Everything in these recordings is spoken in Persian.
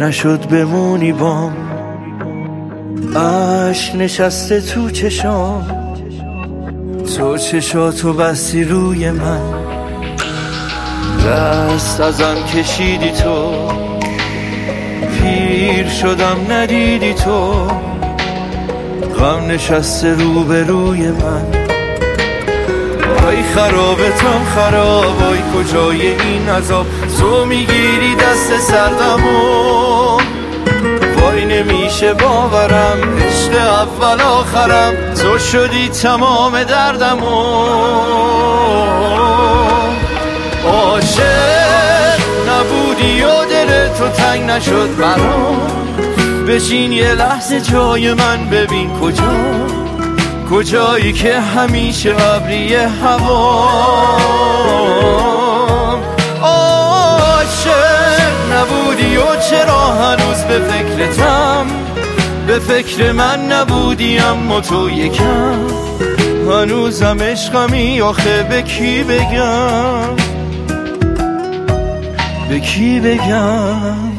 نشد بمونی بام، عشق نشسته تو چشام، تو چشاتو بستی روی من، دست ازم کشیدی تو، پیر شدم ندیدی تو، غم نشسته روبروی من. وای خرابتم خراب، وای کجای این عذاب، تو میگیری دست سردمو، وای نمیشه باورم، عشق اول آخرم، تو شدی تمام دردمو. عاشق نبودی و دل تو تنگ نشد برام، بشین یه لحظه جای من ببین کجایی که همیشه ابری هوام. عاشق نبودی و چرا هنوز به فکرتم، به فکر من نبودی اما تو یکم، هنوزم عشقمی آخه به کی بگم، به کی بگم.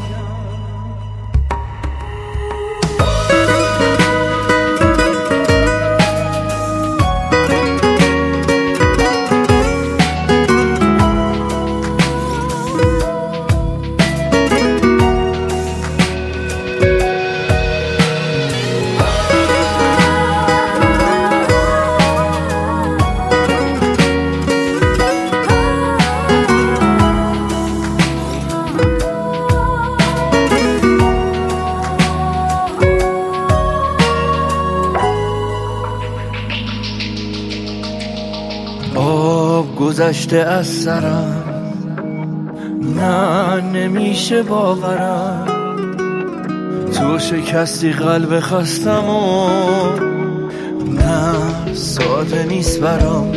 آب گذشته از سرم، نه نمیشه باورم، تو شکستی قلب خستم و نه ساده نیست برام،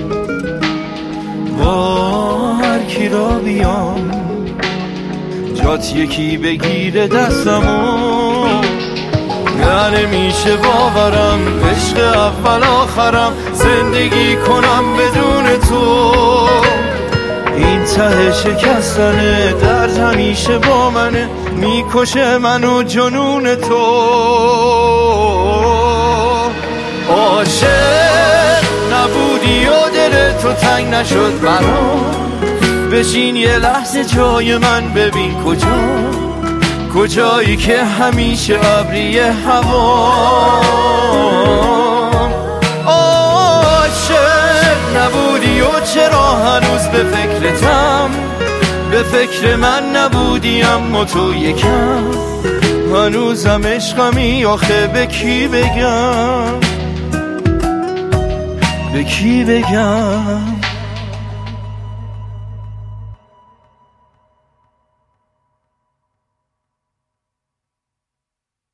با هر کی را بیام جات یکی بگیره دستمو، نه نمیشه باورم، عشق اول آخرم، زندگی کنم بدون تو، این ته شکستنه، درد همیشه با منه، میکشه منو جنون تو. عاشق نبودی و دل تو تنگ نشد برام، بشین یه لحظه جای من ببین کجایی که همیشه ابری هوام. عاشق نبودی و چرا هنوز به فکرتم، به فکر من نبودی اما تو یکم، هنوزم عشقمی آخه به کی بگم، به کی بگم.